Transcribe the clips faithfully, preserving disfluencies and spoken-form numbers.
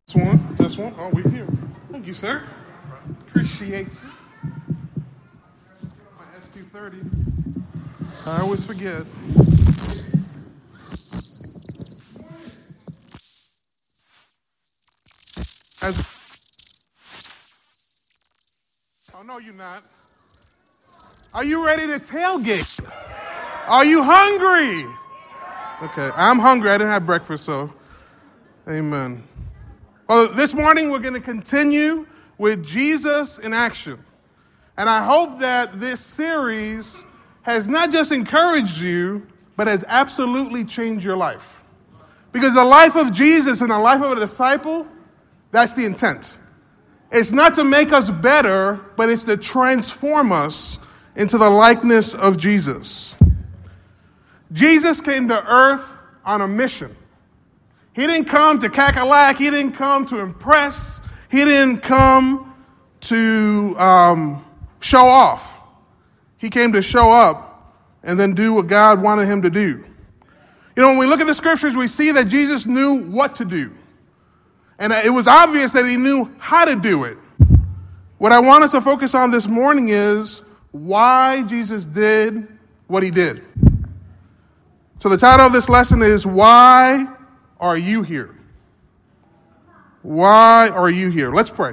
This one, this one. Oh, we're here. Thank you, sir. Appreciate you. My S Q thirty. I always forget. As oh, no, you're not. Are you ready to tailgate? Are you hungry? Okay, I'm hungry. I didn't have breakfast, so amen. Well, this morning we're going to continue with Jesus in action. And I hope that this series has not just encouraged you, but has absolutely changed your life. Because the life of Jesus and the life of a disciple, that's the intent. It's not to make us better, but it's to transform us into the likeness of Jesus. Jesus came to earth on a mission. He didn't come to cackalack. He didn't come to impress. He didn't come to um, show off. He came to show up and then do what God wanted him to do. You know, when we look at the scriptures, we see that Jesus knew what to do. And it was obvious that he knew how to do it. What I want us to focus on this morning is why Jesus did what he did. So the title of this lesson is, Why Are You Here? Why are you here? Let's pray.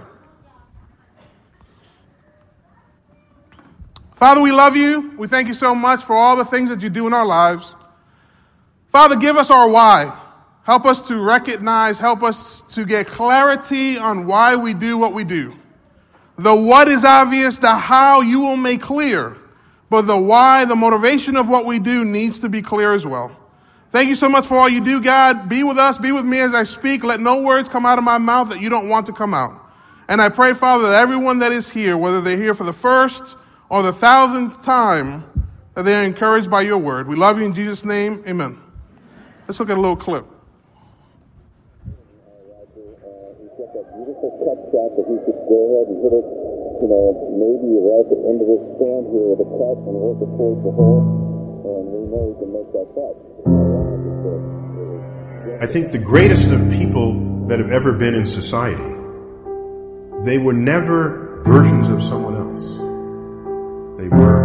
Father, we love you. We thank you so much for all the things that you do in our lives. Father, give us our why. Help us to recognize, help us to get clarity on why we do what we do. The what is obvious, the how you will make clear. But the why, the motivation of what we do needs to be clear as well. Thank you so much for all you do, God. Be with us, be with me as I speak. Let no words come out of my mouth that you don't want to come out. And I pray, Father, that everyone that is here, whether they're here for the first or the thousandth time, that they are encouraged by your word. We love you in Jesus' name. Amen. Let's look at a little clip. You know, maybe you're at the end of this stand here with a cut and work it towards the hole, and we know we can make that cut. I think the greatest of people that have ever been in society, they were never versions of someone else. They were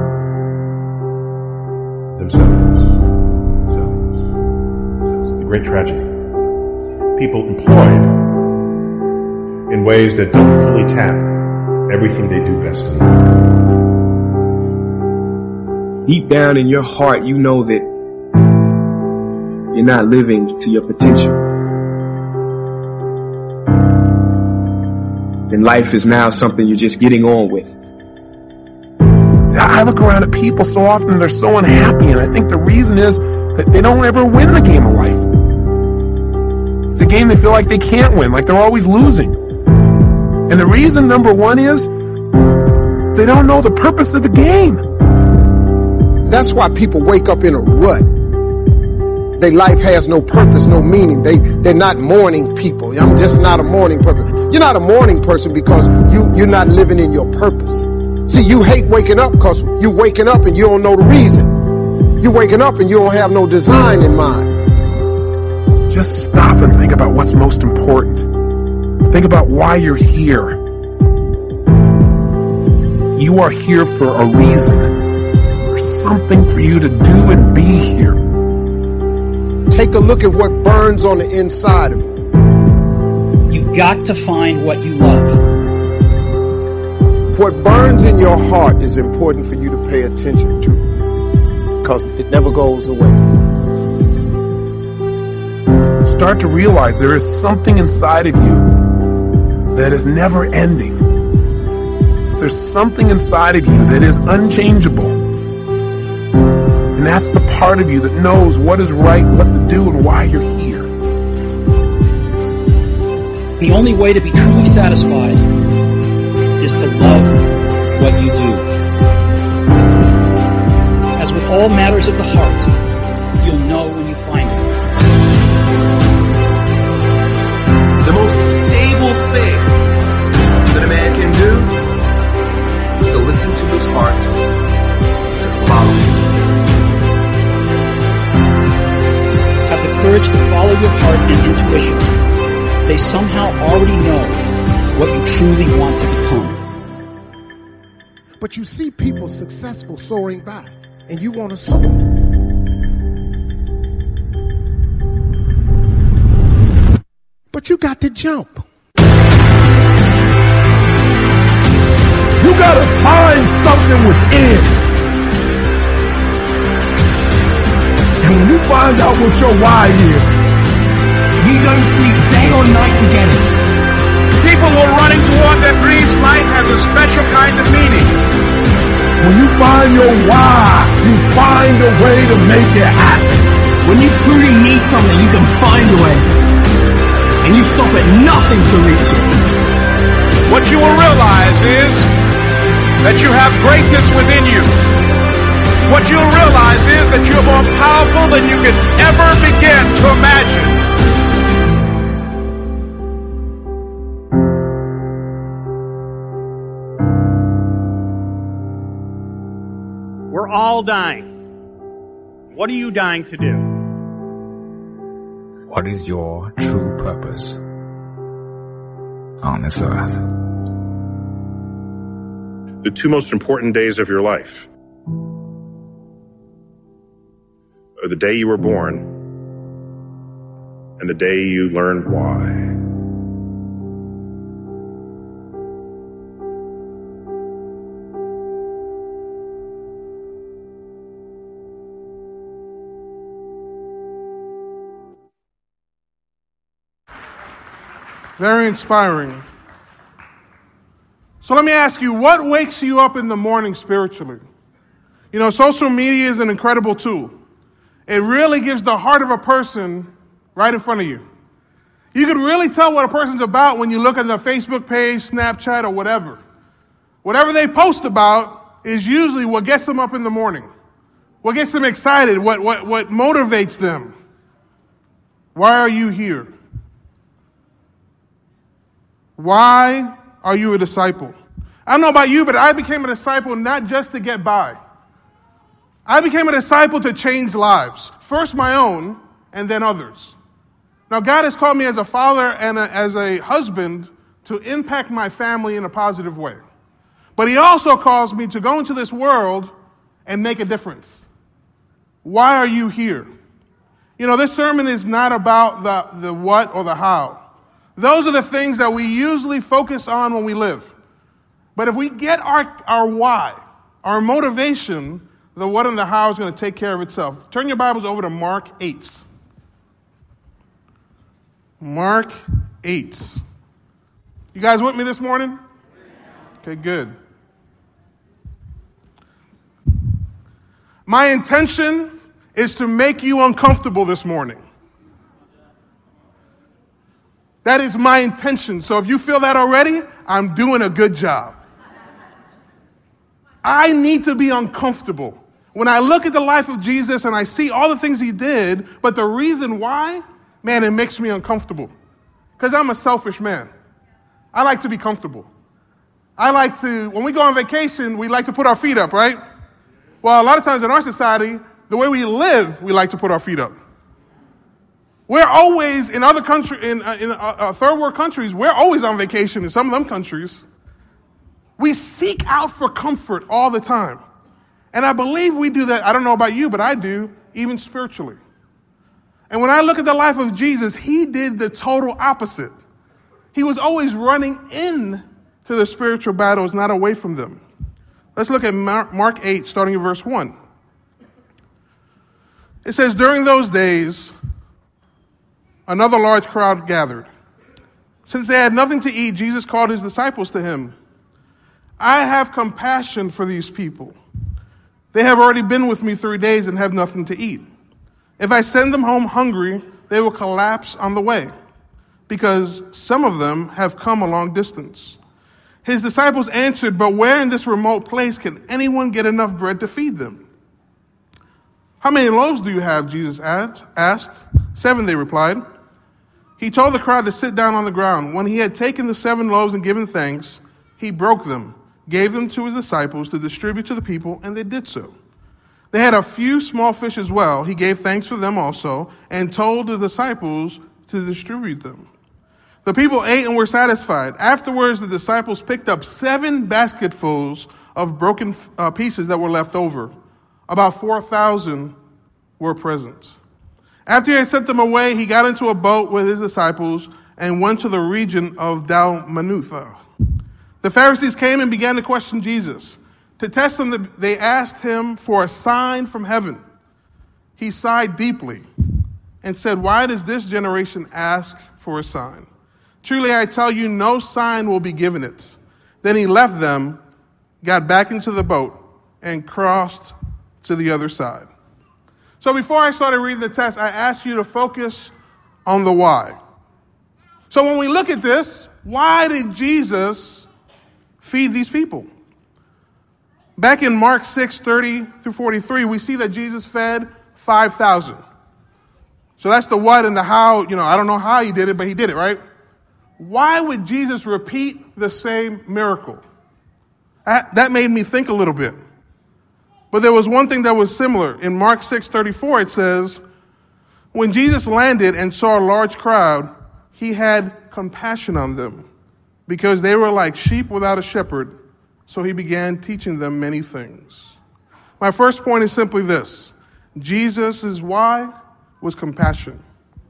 themselves. Themselves. It's the great tragedy. People employed in ways that don't fully tap everything they do best in life. Deep down in your heart, you know that you're not living to your potential. And life is now something you're just getting on with. See, I look around at people so often, they're so unhappy, and I think the reason is that they don't ever win the game of life. It's a game they feel like they can't win, like they're always losing. And the reason, number one, is they don't know the purpose of the game. That's why people wake up in a rut. Their life has no purpose, no meaning. They, they're not morning people. I'm just not a morning person. You're not a morning person because you, you're not living in your purpose. See, you hate waking up because you're waking up and you don't know the reason. You're waking up and you don't have no design in mind. Just stop and think about what's most important. Think about why you're here. You are here for a reason. There's something for you to do and be here. Take a look at what burns on the inside of you. You've got to find what you love. What burns in your heart is important for you to pay attention to, because it never goes away. Start to realize there is something inside of you that is never ending. There's something inside of you that is unchangeable. And that's the part of you that knows what is right, what to do, and why you're here. The only way to be truly satisfied is to love what you do. As with all matters of the heart, you'll know when you find it. The most stable thing that a man can do is to listen to his heart and to follow it. Have the courage to follow your heart and intuition. they somehow already know what you truly want to become. But you see people successful soaring by, and you want to soar. But you got to jump. You got to find something within. And when you find out what your why is, you don't sleep day or night together. People who are running toward their dreams, life has a special kind of meaning. When you find your why, you find a way to make it happen. When you truly need something, you can find a way. And you stop at nothing to reach it. What you will realize is that you have greatness within you. What you'll realize is that you're more powerful than you could ever begin to imagine. We're all dying. What are you dying to do? What is your true purpose on this earth? The two most important days of your life are the day you were born and the day you learned why. Very inspiring. So let me ask you, what wakes you up in the morning spiritually? You know, social media is an incredible tool. It really gives the heart of a person right in front of you. You can really tell what a person's about when you look at their Facebook page, Snapchat, or whatever. Whatever they post about is usually what gets them up in the morning, what gets them excited, what, what, what motivates them. Why are you here? Why are you a disciple? I don't know about you, but I became a disciple not just to get by. I became a disciple to change lives. First my own, and then others. Now, God has called me as a father and a, as a husband to impact my family in a positive way. But he also calls me to go into this world and make a difference. Why are you here? You know, this sermon is not about the, the what or the how. Those are the things that we usually focus on when we live. But if we get our, our why, our motivation, the what and the how is going to take care of itself. Turn your Bibles over to Mark eight. Mark eight. You guys with me this morning? Okay, good. My intention is to make you uncomfortable this morning. That is my intention. So if you feel that already, I'm doing a good job. I need to be uncomfortable. When I look at the life of Jesus and I see all the things he did, but the reason why, man, it makes me uncomfortable. Because I'm a selfish man. I like to be comfortable. I like to, when we go on vacation, we like to put our feet up, right? Well, a lot of times in our society, the way we live, we like to put our feet up. We're always, in other countries, in, uh, in uh, uh, third world countries, we're always on vacation in some of them countries. We seek out for comfort all the time. And I believe we do that, I don't know about you, but I do, even spiritually. And when I look at the life of Jesus, he did the total opposite. He was always running in to the spiritual battles, not away from them. Let's look at Mark eight, starting in verse one. It says, during those days, another large crowd gathered. Since they had nothing to eat, Jesus called his disciples to him. I have compassion for these people. They have already been with me three days and have nothing to eat. If I send them home hungry, they will collapse on the way, because some of them have come a long distance. His disciples answered, but where in this remote place can anyone get enough bread to feed them? How many loaves do you have? Jesus asked. Seven, they replied. He told the crowd to sit down on the ground. When he had taken the seven loaves and given thanks, he broke them, gave them to his disciples to distribute to the people, and they did so. They had a few small fish as well. He gave thanks for them also, and told the disciples to distribute them. The people ate and were satisfied. Afterwards, the disciples picked up seven basketfuls of broken uh, pieces that were left over. About four thousand were present. After he had sent them away, he got into a boat with his disciples and went to the region of Dalmanutha. The Pharisees came and began to question Jesus. To test him, they asked him for a sign from heaven. He sighed deeply and said, "Why does this generation ask for a sign? Truly, I tell you, no sign will be given it." Then he left them, got back into the boat, and crossed to the other side. So before I started reading the text, I asked you to focus on the why. So when we look at this, why did Jesus feed these people? Back in Mark six, thirty through forty-three, we see that Jesus fed five thousand. So that's the what and the how. You know, I don't know how he did it, but he did it, right? Why would Jesus repeat the same miracle? That, that made me think a little bit. But there was one thing that was similar. In Mark six thirty-four, it says, when Jesus landed and saw a large crowd, he had compassion on them because they were like sheep without a shepherd. So he began teaching them many things. My first point is simply this. Jesus' why was compassion.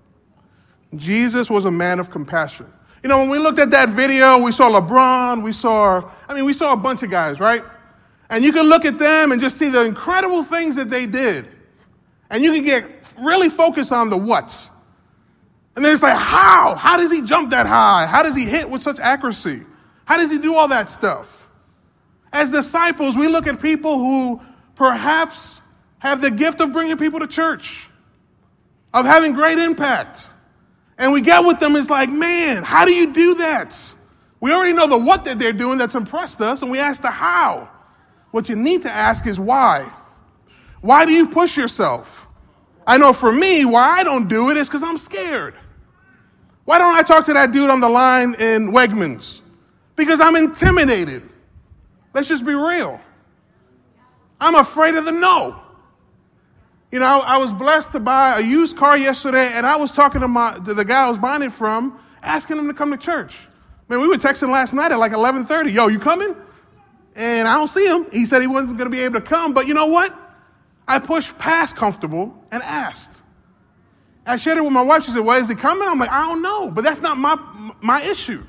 Jesus was a man of compassion. You know, when we looked at that video, we saw LeBron, we saw, I mean, we saw a bunch of guys, right? And you can look at them and just see the incredible things that they did. And you can get really focused on the what. And then it's like, how? How does he jump that high? How does he hit with such accuracy? How does he do all that stuff? As disciples, we look at people who perhaps have the gift of bringing people to church, of having great impact. And we get with them, it's like, man, how do you do that? We already know the what that they're doing that's impressed us, and we ask the how. What you need to ask is why. Why do you push yourself? I know for me, why I don't do it is because I'm scared. Why don't I talk to that dude on the line in Wegmans? Because I'm intimidated. Let's just be real. I'm afraid of the no. You know, I was blessed to buy a used car yesterday, and I was talking to, my, to the guy I was buying it from, asking him to come to church. Man, we were texting last night at like eleven thirty. Yo, you coming? And I don't see him. He said he wasn't going to be able to come. But you know what? I pushed past comfortable and asked. I shared it with my wife. She said, well, is he coming? I'm like, I don't know. But that's not my my issue.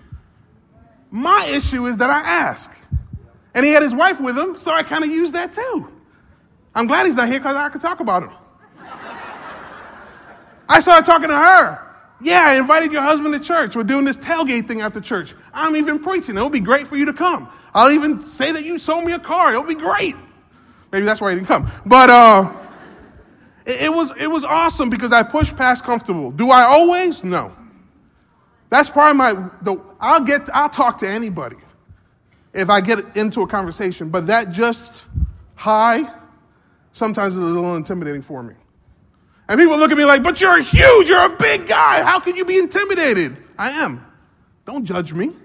My issue is that I ask. And he had his wife with him, so I kind of used that too. I'm glad he's not here because I could talk about him. I started talking to her. Yeah, I invited your husband to church. We're doing this tailgate thing after church. I'm even preaching. It'll be great for you to come. I'll even say that you sold me a car. It'll be great. Maybe that's why he didn't come. But uh, it, it was it was awesome because I pushed past comfortable. Do I always? No. That's probably my. The, I'll get. I'll talk to anybody if I get into a conversation. But that just high sometimes is a little intimidating for me. And people look at me like, but you're huge. You're a big guy. How can you be intimidated? I am. Don't judge me.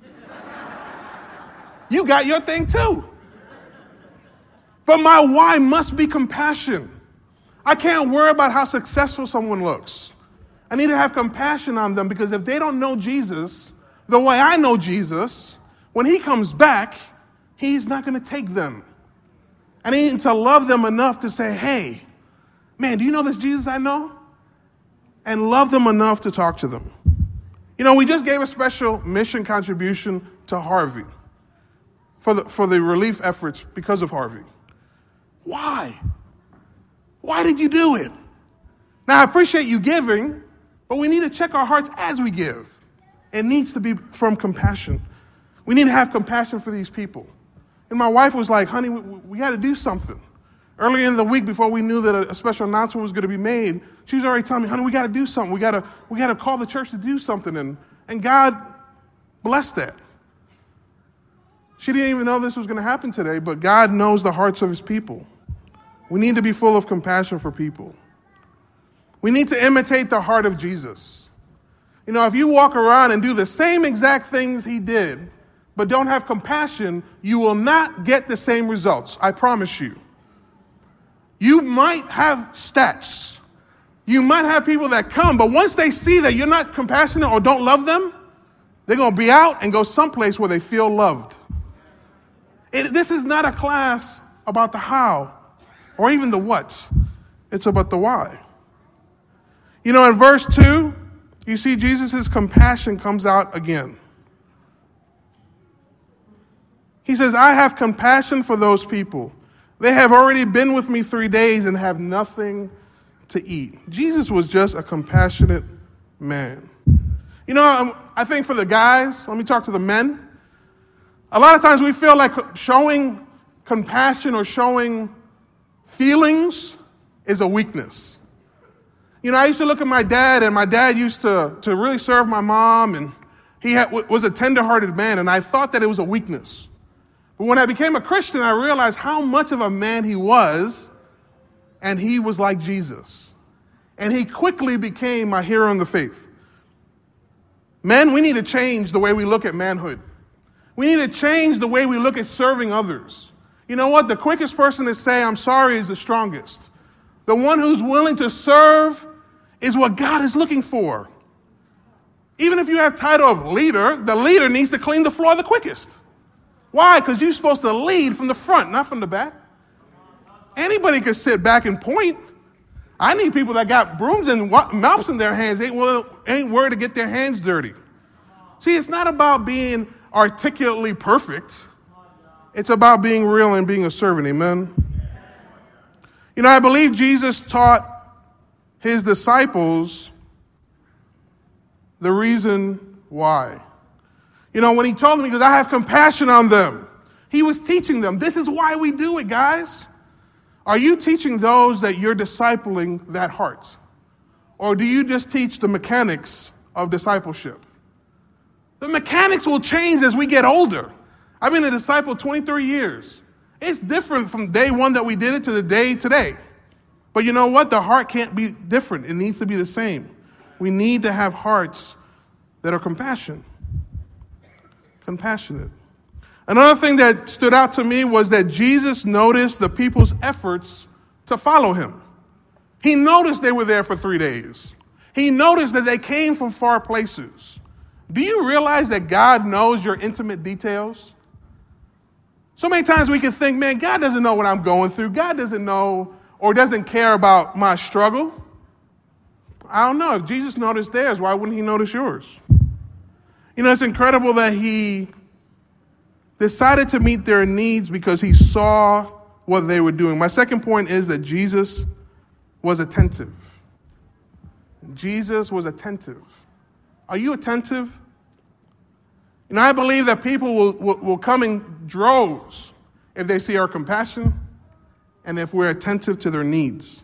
You got your thing too. But my why must be compassion. I can't worry about how successful someone looks. I need to have compassion on them because if they don't know Jesus the way I know Jesus, when he comes back, he's not going to take them. I need to love them enough to say, hey, man, do you know this Jesus I know? And love them enough to talk to them. You know, we just gave a special mission contribution to Harvey for the, for the relief efforts because of Harvey. Why? Why did you do it? Now, I appreciate you giving, but we need to check our hearts as we give. It needs to be from compassion. We need to have compassion for these people. And my wife was like, honey, we, we got to do something. Earlier in the week, before we knew that a, a special announcement was going to be made, she was already telling me, honey, we got to do something. We got to we got to call the church to do something. And, and God blessed that. She didn't even know this was going to happen today, but God knows the hearts of his people. We need to be full of compassion for people. We need to imitate the heart of Jesus. You know, if you walk around and do the same exact things he did, but don't have compassion, you will not get the same results. I promise you. You might have stats. You might have people that come, but once they see that you're not compassionate or don't love them, They're going to be out and go someplace where they feel loved. It, this is not a class about the how or even the what. It's about the why. You know, in verse two, you see Jesus' compassion comes out again. He says, I have compassion for those people. They have already been with me three days and have nothing to eat. Jesus was just a compassionate man. You know, I think for the guys, let me talk to the men. A lot of times we feel like showing compassion or showing feelings is a weakness. You know, I used to look at my dad, and my dad used to, to really serve my mom, and he had, was a tender-hearted man, and I thought that it was a weakness. But when I became a Christian, I realized how much of a man he was, and he was like Jesus. And he quickly became my hero in the faith. Men, we need to change the way we look at manhood. We need to change the way we look at serving others. You know what? The quickest person to say, I'm sorry, is the strongest. The one who's willing to serve is what God is looking for. Even if you have title of leader, the leader needs to clean the floor the quickest. Why? Because you're supposed to lead from the front, not from the back. Anybody can sit back and point. I need people that got brooms and mops in their hands, ain't, well, ain't worried to get their hands dirty. See, it's not about being articulately perfect. It's about being real and being a servant, amen? You know, I believe Jesus taught his disciples the reason why. You know, when he told them, he goes, I have compassion on them. He was teaching them. This is why we do it, guys. Are you teaching those that you're discipling that heart? Or do you just teach the mechanics of discipleship? The mechanics will change as we get older. I've been a disciple twenty-three years. It's different from day one that we did it to the day today. But you know what? The heart can't be different. It needs to be the same. We need to have hearts that are compassionate. Compassionate. Another thing that stood out to me was that Jesus noticed the people's efforts to follow him. He noticed they were there for three days. He noticed that they came from far places. Do you realize that God knows your intimate details? So many times we can think, man, God doesn't know what I'm going through. God doesn't know or doesn't care about my struggle. I don't know. If Jesus noticed theirs, why wouldn't he notice yours? You know, it's incredible that he decided to meet their needs because he saw what they were doing. My second point is that Jesus was attentive. Jesus was attentive. Are you attentive? You know, I believe that people will, will, will come in droves if they see our compassion and if we're attentive to their needs.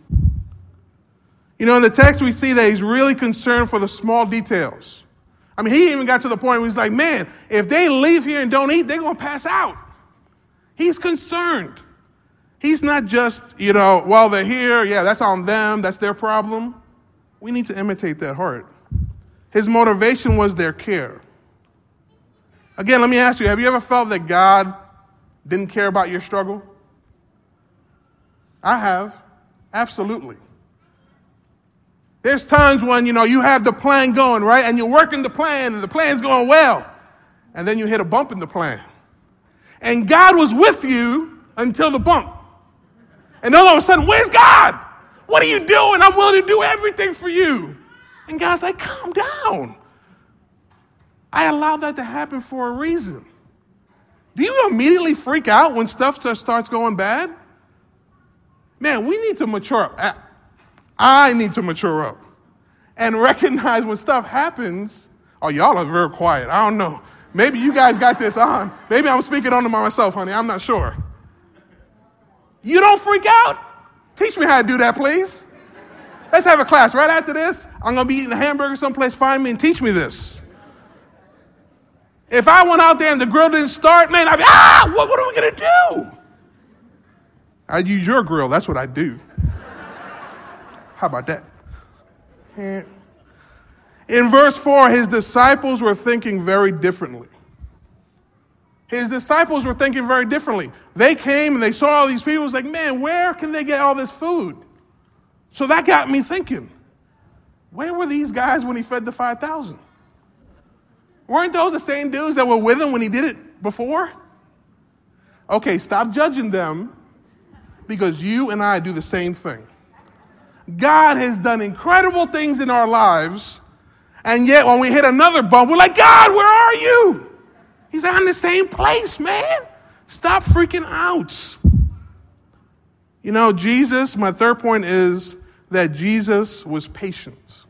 You know, in the text we see that he's really concerned for the small details. I mean, he even got to the point where he's like, man, if they leave here and don't eat, they're going to pass out. He's concerned. He's not just, you know, while they're here, yeah, that's on them, that's their problem. We need to imitate that heart. His motivation was their care. Again, let me ask you, have you ever felt that God didn't care about your struggle? I have, absolutely. There's times when, you know, you have the plan going, right? And you're working the plan, and the plan's going well. And then you hit a bump in the plan. And God was with you until the bump. And then all of a sudden, where's God? What are you doing? I'm willing to do everything for you. And God's like, calm down. I allowed that to happen for a reason. Do you immediately freak out when stuff just starts going bad? Man, we need to mature up. I need to mature up and recognize when stuff happens. Oh, y'all are very quiet. I don't know. Maybe you guys got this on. Maybe I'm speaking on to myself, honey. I'm not sure. You don't freak out? Teach me how to do that, please. Let's have a class right after this. I'm going to be eating a hamburger someplace. Find me and teach me this. If I went out there and the grill didn't start, man, I'd be, ah, what, what are we going to do? I'd use your grill. That's what I do. How about that? In verse four, his disciples were thinking very differently. His disciples were thinking very differently. They came and they saw all these people. It was like, man, where can they get all this food? So that got me thinking, where were these guys when he fed the five thousand? Weren't those the same dudes that were with him when he did it before? Okay, stop judging them because you and I do the same thing. God has done incredible things in our lives, and yet when we hit another bump, we're like, God, where are you? He's in the same place, man. Stop freaking out. You know, Jesus, my third point is that Jesus was patient.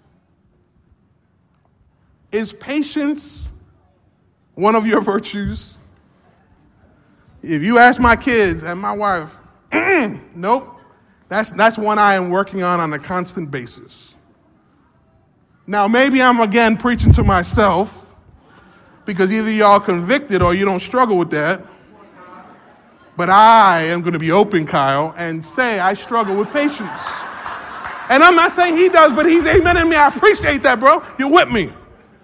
Is patience one of your virtues? If you ask my kids and my wife, nope. That's, that's one I am working on on a constant basis. Now, maybe I'm, again, preaching to myself because either y'all convicted or you don't struggle with that. But I am going to be open, Kyle, and say I struggle with patience. And I'm not saying he does, but he's amening me. I appreciate that, bro. You're with me.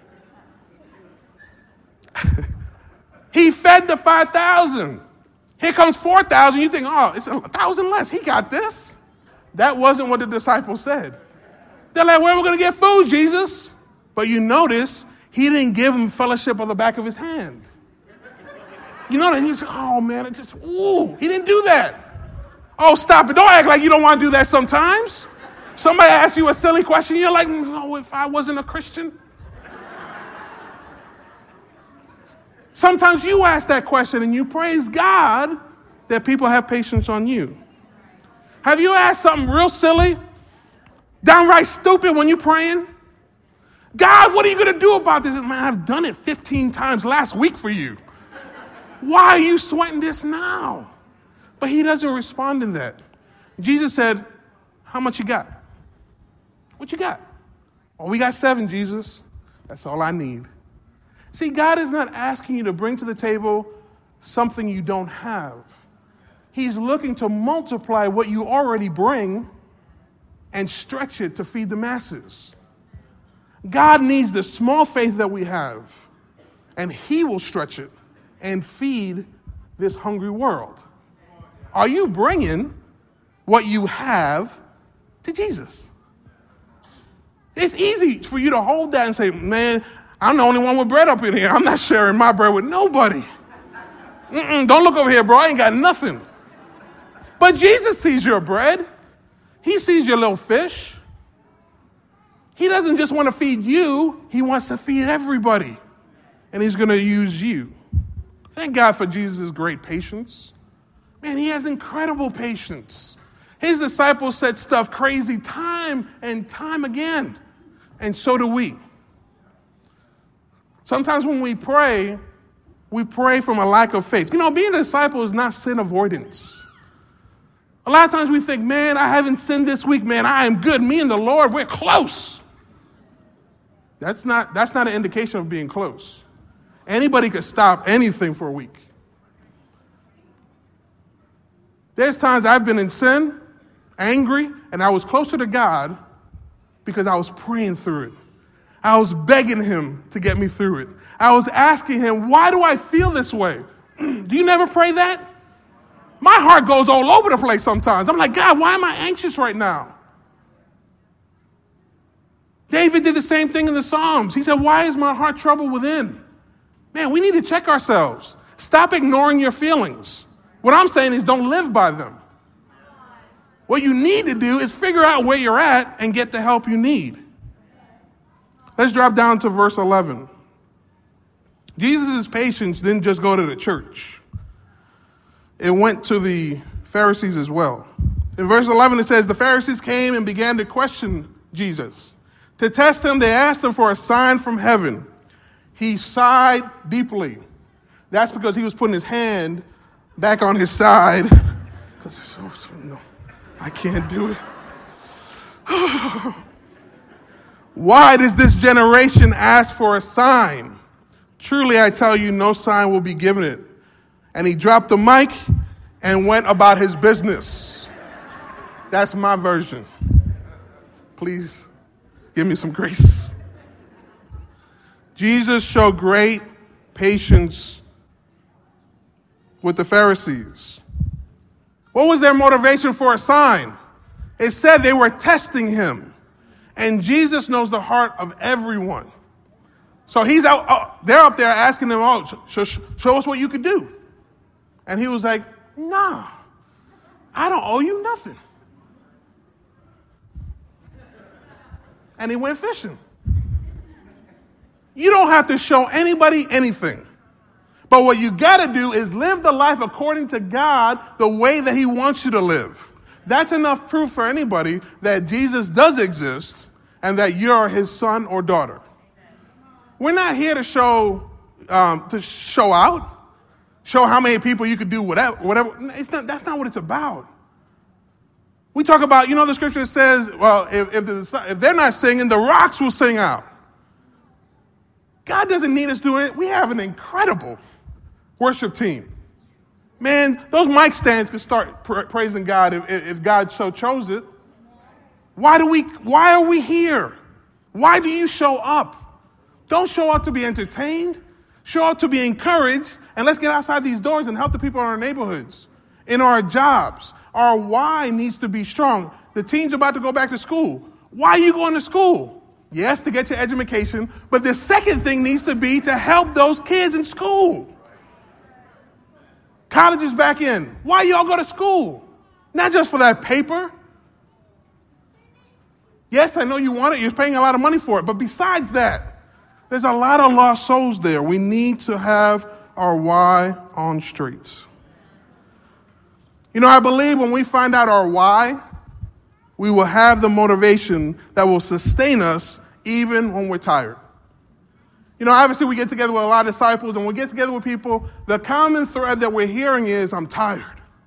He fed the five thousand. Here comes four thousand. You think, oh, it's a thousand less. He got this. That wasn't what the disciples said. They're like, where are we going to get food, Jesus? But you notice he didn't give him fellowship on the back of his hand. You know that? He was, oh, man, it just, ooh. He didn't do that. Oh, stop it. Don't act like you don't want to do that sometimes. Somebody asks you a silly question. You're like, no, if I wasn't a Christian. Sometimes you ask that question and you praise God that people have patience on you. Have you asked something real silly, downright stupid when you're praying? God, what are you going to do about this? Man, I've done it fifteen times last week for you. Why are you sweating this now? But he doesn't respond in that. Jesus said, how much you got? What you got? Oh, we got seven, Jesus. That's all I need. See, God is not asking you to bring to the table something you don't have. He's looking to multiply what you already bring and stretch it to feed the masses. God needs the small faith that we have, and he will stretch it and feed this hungry world. Are you bringing what you have to Jesus? It's easy for you to hold that and say, man, I'm the only one with bread up in here. I'm not sharing my bread with nobody. Mm-mm, don't look over here, bro. I ain't got nothing. But Jesus sees your bread. He sees your little fish. He doesn't just want to feed you. He wants to feed everybody. And he's going to use you. Thank God for Jesus' great patience. Man, he has incredible patience. His disciples said stuff crazy time and time again. And so do we. Sometimes when we pray, we pray from a lack of faith. You know, being a disciple is not sin avoidance. A lot of times we think, man, I haven't sinned this week. Man, I am good. Me and the Lord, we're close. That's not, that's not an indication of being close. Anybody could stop anything for a week. There's times I've been in sin, angry, and I was closer to God because I was praying through it. I was begging him to get me through it. I was asking him, why do I feel this way? Do you never pray that? My heart goes all over the place sometimes. I'm like, God, why am I anxious right now? David did the same thing in the Psalms. He said, why is my heart troubled within? Man, we need to check ourselves. Stop ignoring your feelings. What I'm saying is don't live by them. What you need to do is figure out where you're at and get the help you need. Let's drop down to verse eleven. Jesus' patience didn't just go to the church. It went to the Pharisees as well. In verse eleven, it says, the Pharisees came and began to question Jesus. To test him, they asked him for a sign from heaven. He sighed deeply. That's because he was putting his hand back on his side. Because oh, no, I can't do it. Why does this generation ask for a sign? Truly, I tell you, no sign will be given it. And he dropped the mic and went about his business. That's my version. Please give me some grace. Jesus showed great patience with the Pharisees. What was their motivation for a sign? It said they were testing him. And Jesus knows the heart of everyone. So he's out, oh, they're up there asking him, oh, sh- sh- show us what you could do. And he was like, nah, I don't owe you nothing. And he went fishing. You don't have to show anybody anything. But what you got to do is live the life according to God, the way that he wants you to live. That's enough proof for anybody that Jesus does exist and that you're his son or daughter. We're not here to show um, to show out, show how many people you could do whatever. whatever. It's not, that's not what it's about. We talk about, you know, the scripture says, well, if, if, the, if they're not singing, the rocks will sing out. God doesn't need us doing it. We have an incredible worship team. Man, those mic stands could start pra- praising God if, if God so chose it. Why do we? Why are we here? Why do you show up? Don't show up to be entertained. Show up to be encouraged. And let's get outside these doors and help the people in our neighborhoods, in our jobs. Our why needs to be strong. The teens are about to go back to school. Why are you going to school? Yes, to get your education. But the second thing needs to be to help those kids in school. College is back in. Why y'all go to school? Not just for that paper. Yes, I know you want it. You're paying a lot of money for it. But besides that, there's a lot of lost souls there. We need to have our why on straight. You know, I believe when we find out our why, we will have the motivation that will sustain us even when we're tired. You know, obviously we get together with a lot of disciples, and when we get together with people, the common thread that we're hearing is, I'm tired.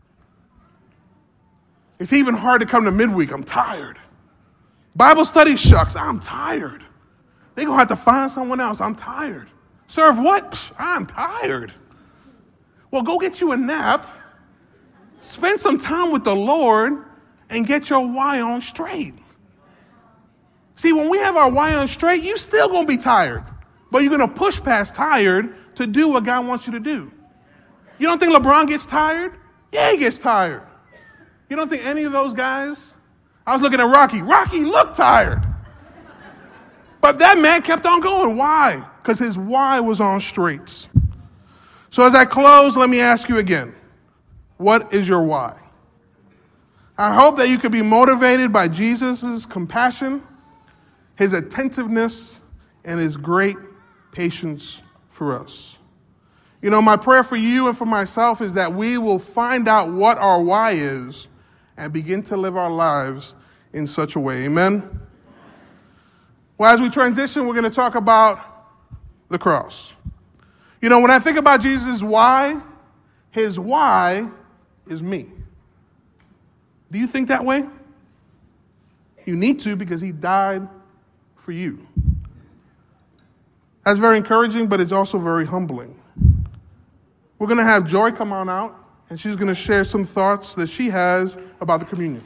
It's even hard to come to midweek. I'm tired. Bible study, shucks, I'm tired. They're going to have to find someone else. I'm tired. Serve what? Psh, I'm tired. Well, go get you a nap. Spend some time with the Lord and get your why on straight. See, when we have our why on straight, you still going to be tired. But you're going to push past tired to do what God wants you to do. You don't think LeBron gets tired? Yeah, he gets tired. You don't think any of those guys? I was looking at Rocky. Rocky looked tired. But that man kept on going. Why? Because his why was on straight. So as I close, let me ask you again. What is your why? I hope that you could be motivated by Jesus' compassion, his attentiveness, and his great patience for us. You know, my prayer for you and for myself is that we will find out what our why is and begin to live our lives in such a way. Amen? Well, as we transition, we're going to talk about the cross. You know, when I think about Jesus' why, his why is me. Do you think that way? You need to, because he died for you. That's very encouraging, but it's also very humbling. We're going to have Joy come on out, and she's going to share some thoughts that she has about the communion.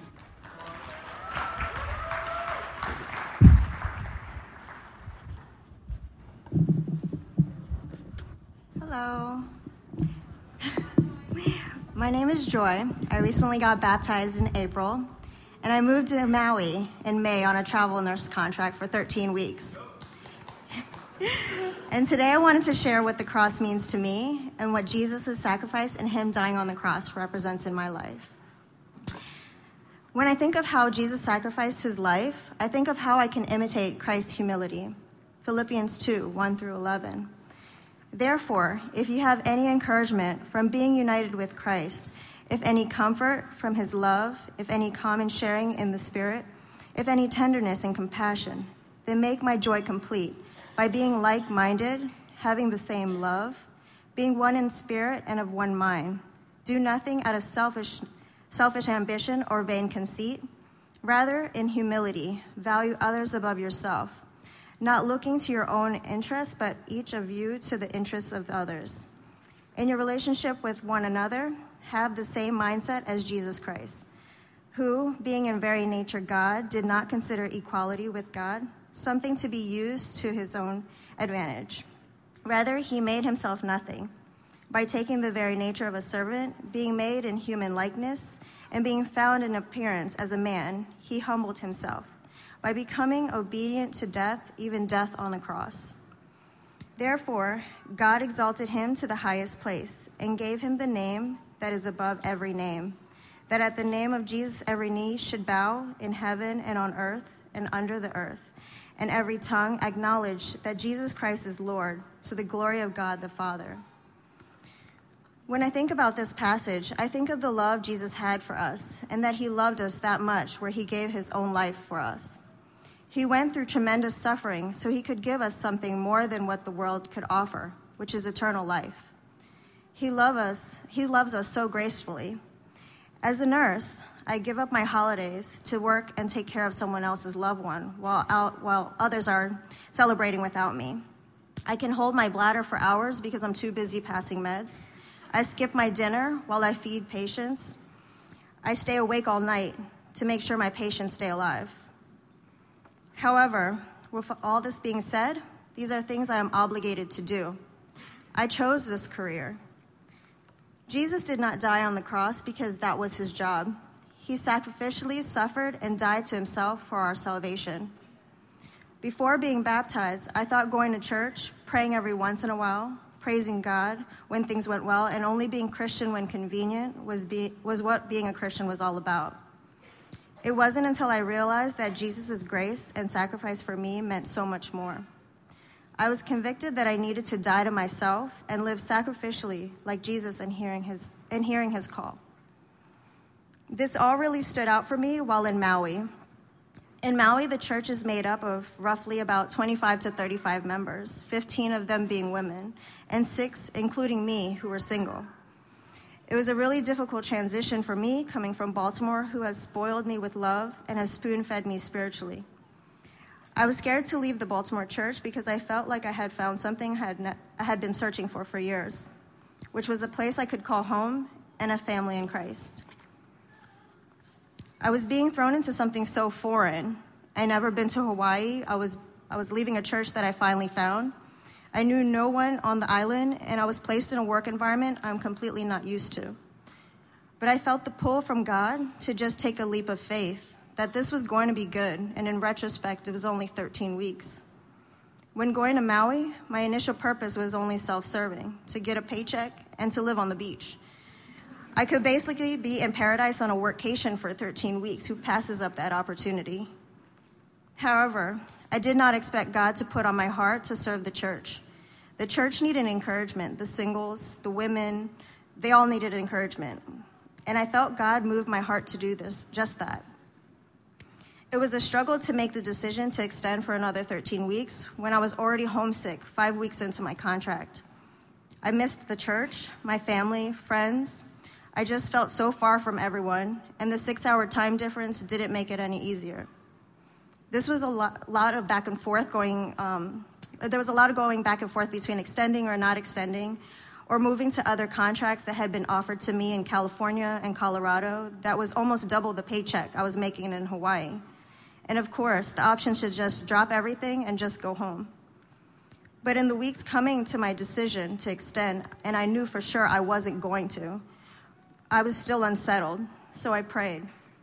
Hello. My name is Joy. I recently got baptized in April, and I moved to Maui in May on a travel nurse contract for thirteen weeks. And today I wanted to share what the cross means to me and what Jesus' sacrifice and him dying on the cross represents in my life. When I think of how Jesus sacrificed his life, I think of how I can imitate Christ's humility. Philippians two, one through eleven. Therefore, if you have any encouragement from being united with Christ, if any comfort from his love, if any common sharing in the Spirit, if any tenderness and compassion, then make my joy complete by being like-minded, having the same love, being one in spirit and of one mind. Do nothing out of selfish, selfish ambition or vain conceit. Rather, in humility, value others above yourself, not looking to your own interests, but each of you to the interests of others. In your relationship with one another, have the same mindset as Jesus Christ, who, being in very nature God, did not consider equality with God something to be used to his own advantage. Rather, he made himself nothing by taking the very nature of a servant, being made in human likeness, and being found in appearance as a man, he humbled himself by becoming obedient to death, even death on the cross. Therefore, God exalted him to the highest place and gave him the name that is above every name, that at the name of Jesus every knee should bow in heaven and on earth and under the earth, and every tongue acknowledge that Jesus Christ is Lord, to the glory of God the Father. When I think about this passage, I think of the love Jesus had for us, and that he loved us that much where he gave his own life for us. He went through tremendous suffering so he could give us something more than what the world could offer, which is eternal life. He love us, he loves us so gracefully. As a nurse, I give up my holidays to work and take care of someone else's loved one while, out, while others are celebrating without me. I can hold my bladder for hours because I'm too busy passing meds. I skip my dinner while I feed patients. I stay awake all night to make sure my patients stay alive. However, with all this being said, these are things I am obligated to do. I chose this career. Jesus did not die on the cross because that was his job. He sacrificially suffered and died to himself for our salvation. Before being baptized, I thought going to church, praying every once in a while, praising God when things went well, and only being Christian when convenient was, be, was what being a Christian was all about. It wasn't until I realized that Jesus' grace and sacrifice for me meant so much more. I was convicted that I needed to die to myself and live sacrificially like Jesus and hearing his, and hearing his call. This all really stood out for me while in Maui. In Maui, the church is made up of roughly about twenty-five to thirty-five members, fifteen of them being women, and six, including me, who were single. It was a really difficult transition for me, coming from Baltimore, who has spoiled me with love and has spoon-fed me spiritually. I was scared to leave the Baltimore church because I felt like I had found something I had, ne- I had been searching for for years, which was a place I could call home and a family in Christ. I was being thrown into something so foreign. I'd never been to Hawaii. I was, I was leaving a church that I finally found. I knew no one on the island, and I was placed in a work environment I'm completely not used to. But I felt the pull from God to just take a leap of faith, that this was going to be good, and in retrospect, it was only thirteen weeks. When going to Maui, my initial purpose was only self-serving, to get a paycheck and to live on the beach. I could basically be in paradise on a workcation for thirteen weeks. Who passes up that opportunity? However, I did not expect God to put on my heart to serve the church. The church needed encouragement. The singles, the women, they all needed encouragement. And I felt God moved my heart to do this, just that. It was a struggle to make the decision to extend for another thirteen weeks when I was already homesick five weeks into my contract. I missed the church, my family, friends. I just felt so far from everyone, and the six-hour time difference didn't make it any easier. This was a lot, lot of back and forth going, um, there was a lot of going back and forth between extending or not extending, or moving to other contracts that had been offered to me in California and Colorado that was almost double the paycheck I was making in Hawaii. And of course, the option to just drop everything and just go home. But in the weeks coming to my decision to extend, and I knew for sure I wasn't going to, I was still unsettled, so I prayed.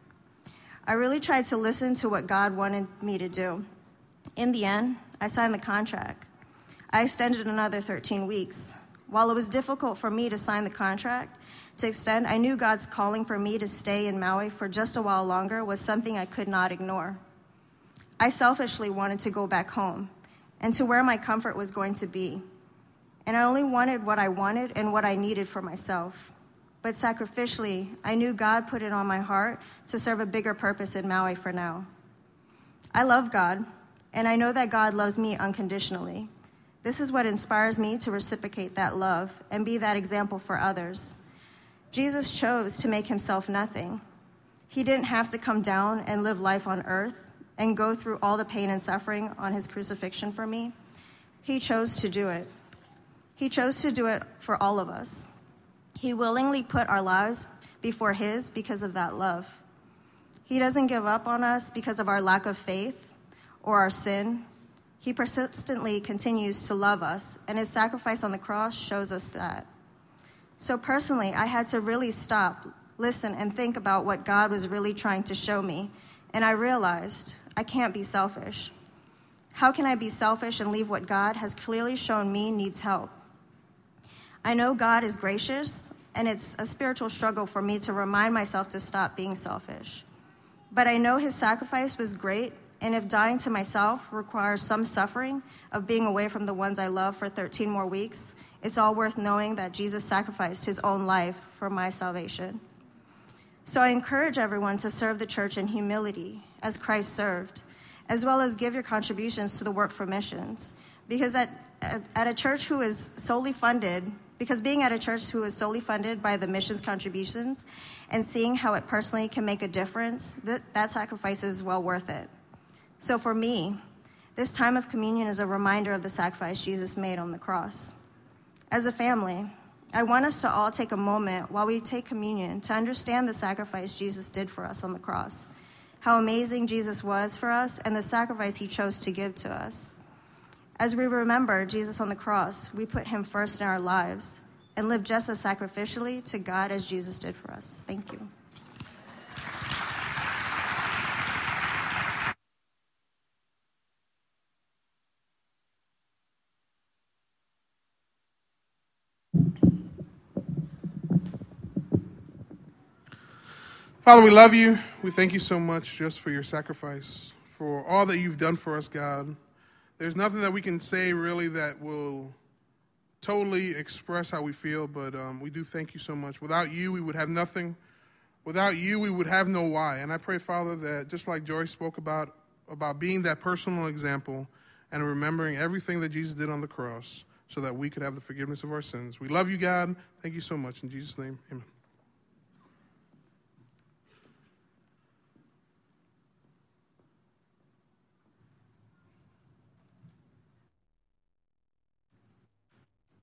I really tried to listen to what God wanted me to do. In the end, I signed the contract. I extended another thirteen weeks. While it was difficult for me to sign the contract, to extend, I knew God's calling for me to stay in Maui for just a while longer was something I could not ignore. I selfishly wanted to go back home and to where my comfort was going to be. And I only wanted what I wanted and what I needed for myself. But sacrificially, I knew God put it on my heart to serve a bigger purpose in Maui for now. I love God, and I know that God loves me unconditionally. This is what inspires me to reciprocate that love and be that example for others. Jesus chose to make himself nothing. He didn't have to come down and live life on earth and go through all the pain and suffering on his crucifixion for me. He chose to do it. He chose to do it for all of us. He willingly put our lives before his because of that love. He doesn't give up on us because of our lack of faith or our sin. He persistently continues to love us, and his sacrifice on the cross shows us that. So personally, I had to really stop, listen, and think about what God was really trying to show me, and I realized I can't be selfish. How can I be selfish and leave what God has clearly shown me needs help? I know God is gracious, and it's a spiritual struggle for me to remind myself to stop being selfish. But I know his sacrifice was great, and if dying to myself requires some suffering of being away from the ones I love for thirteen more weeks, it's all worth knowing that Jesus sacrificed his own life for my salvation. So I encourage everyone to serve the church in humility, as Christ served, as well as give your contributions to the work for missions. Because at, at, at a church who is solely funded, because being at a church who is solely funded by the missions contributions and seeing how it personally can make a difference, that, that sacrifice is well worth it. So for me, this time of communion is a reminder of the sacrifice Jesus made on the cross. As a family, I want us to all take a moment while we take communion to understand the sacrifice Jesus did for us on the cross, how amazing Jesus was for us, and the sacrifice he chose to give to us. As we remember Jesus on the cross, we put him first in our lives and live just as sacrificially to God as Jesus did for us. Thank you. Father, we love you. We thank you so much just for your sacrifice, for all that you've done for us, God. There's nothing that we can say really that will totally express how we feel, but um, we do thank you so much. Without you, we would have nothing. Without you, we would have no why. And I pray, Father, that just like Joy spoke about, about being that personal example and remembering everything that Jesus did on the cross so that we could have the forgiveness of our sins. We love you, God. Thank you so much. In Jesus' name, amen.